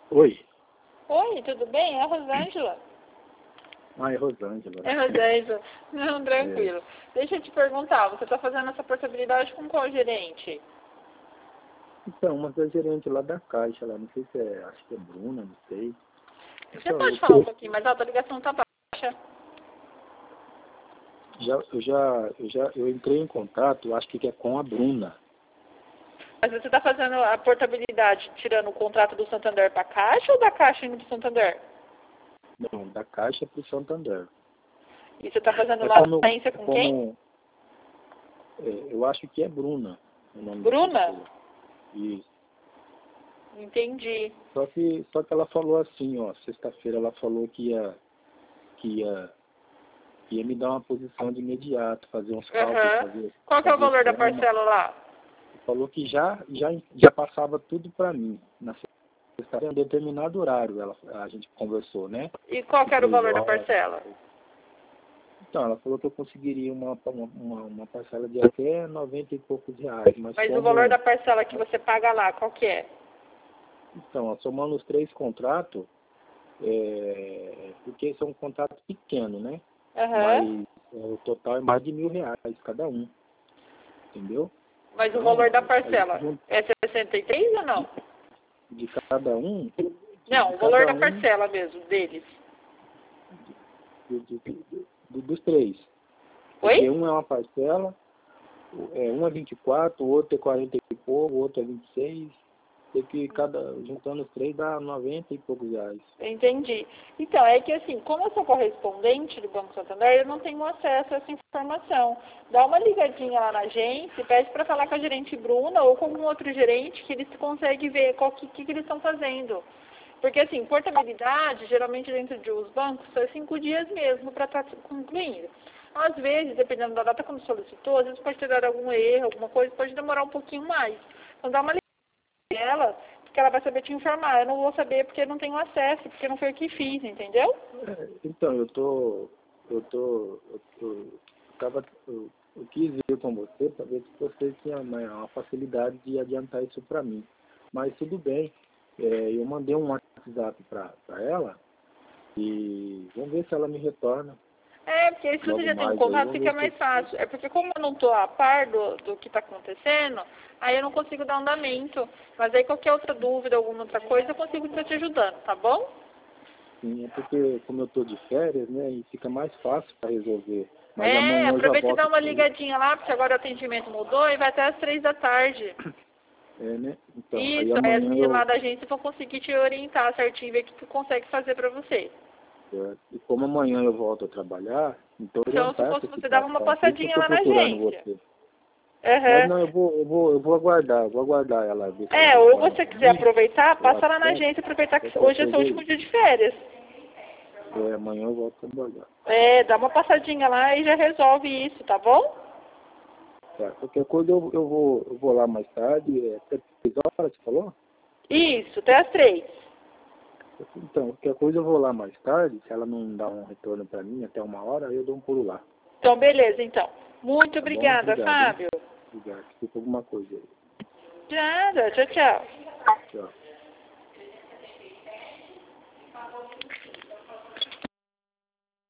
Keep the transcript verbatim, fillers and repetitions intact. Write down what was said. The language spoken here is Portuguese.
Oi. Oi, tudo bem? É a Rosângela. Ah, é Rosângela. É Rosângela. Não, tranquilo. É. Deixa eu te perguntar, você está fazendo essa portabilidade com qual gerente? Então, uma da gerente lá da Caixa, lá, não sei se é, acho que é Bruna, não sei. Você então, pode eu, falar um pouquinho mais alto? A ligação está baixa. Já, eu já, eu já, eu entrei em contato, acho que é com a Bruna. Mas você está fazendo a portabilidade tirando o contrato do Santander para a Caixa ou da Caixa indo para o Santander? Não, da Caixa para o Santander. E você está fazendo é lá como, a agência com como, quem? É, eu acho que é Bruna o nome Bruna? da pessoa. Isso. Entendi. Só que, só que ela falou assim, ó, sexta-feira ela falou que ia, que ia, que ia me dar uma posição de imediato, fazer uns cálculos. Uhum. Fazer, Qual que é o fazer valor da plano. parcela lá? Falou que já, já, já passava tudo para mim. Na sexta-feira, em um determinado horário, ela, a gente conversou, né? E qual que era o valor da horas. parcela? Então, ela falou que eu conseguiria uma, uma, uma parcela de até noventa e poucos reais. Mas, mas como... o valor da parcela que você paga lá, qual que é? Então, ó, somando os três contratos, é, porque são contratos pequenos, né? Uhum. Mas é, o total é mais de mil reais cada um. Entendeu? Mas então, o valor da parcela aí, é sessenta e três ou não? De cada um? De, não, de o valor da um, parcela mesmo, deles. De, de, de, dos três. Oi? Porque um é uma parcela, é, um é vinte e quatro, o outro é quarenta e pouco, o outro é vinte e seis. Tem que cada, juntando os três, dá noventa e poucos reais. Entendi. Então, é que assim, como eu sou correspondente do Banco Santander, eu não tenho acesso a essa informação. Dá uma ligadinha lá na agência e pede para falar com a gerente Bruna ou com algum outro gerente que eles conseguem ver qual que, que, que eles estão fazendo. Porque assim, portabilidade, geralmente dentro de os bancos, são cinco dias mesmo para estar concluindo. Às vezes, dependendo da data quando solicitou, às vezes pode ter dado algum erro, alguma coisa, pode demorar um pouquinho mais. Então dá uma ela, porque ela vai saber te informar. Eu não vou saber porque eu não tenho acesso, porque não foi eu que fiz, entendeu? É, então, eu tô, eu tô, eu, tô, eu, tava, eu, eu quis ver com você para ver se você tinha uma, uma facilidade de adiantar isso para mim. Mas tudo bem, é, eu mandei um WhatsApp para ela e vamos ver se ela me retorna. É, porque se você já tem um contato, fica mais fácil. É porque como eu não estou a par do, do que está acontecendo, aí eu não consigo dar andamento. Mas aí qualquer outra dúvida, alguma outra coisa, eu consigo estar te ajudando, tá bom? Sim, é porque como eu estou de férias, né, e fica mais fácil para resolver. Mas é, amanhã eu já aproveita e volto. dá uma ligadinha lá, porque agora o atendimento mudou e vai até às três da tarde. É, né? Então, Isso, aí aí amanhã as meninas eu... lá da agência vão conseguir te orientar certinho, ver o que tu consegue fazer para você. É, e como amanhã eu volto a trabalhar, então eu Então, se adiantar fosse essa você, dava uma situação. Por isso que eu passadinha estou lá na procurando agência. você. Mas Uhum. não, eu vou, eu vou, eu vou aguardar, eu vou aguardar ela ver se ela É, ou retorna você pra quiser mim. aproveitar, Eu passa acho lá na que agência, aproveitar que qualquer hoje é coisa seu aí. último dia de férias. É, amanhã eu volto a trabalhar. É, dá uma passadinha lá e já resolve isso, tá bom? Tá, qualquer coisa eu, eu, vou, eu vou lá mais tarde, é, até três horas, você falou? Isso, até as três. Então, qualquer coisa eu vou lá mais tarde, se ela não dá um retorno para mim até uma hora, eu dou um pulo lá. Então, beleza, então. Muito Tá bom? obrigada, Obrigado, hein? Fábio. Obrigado. Se for alguma coisa aí. De nada, tchau, tchau. Tchau.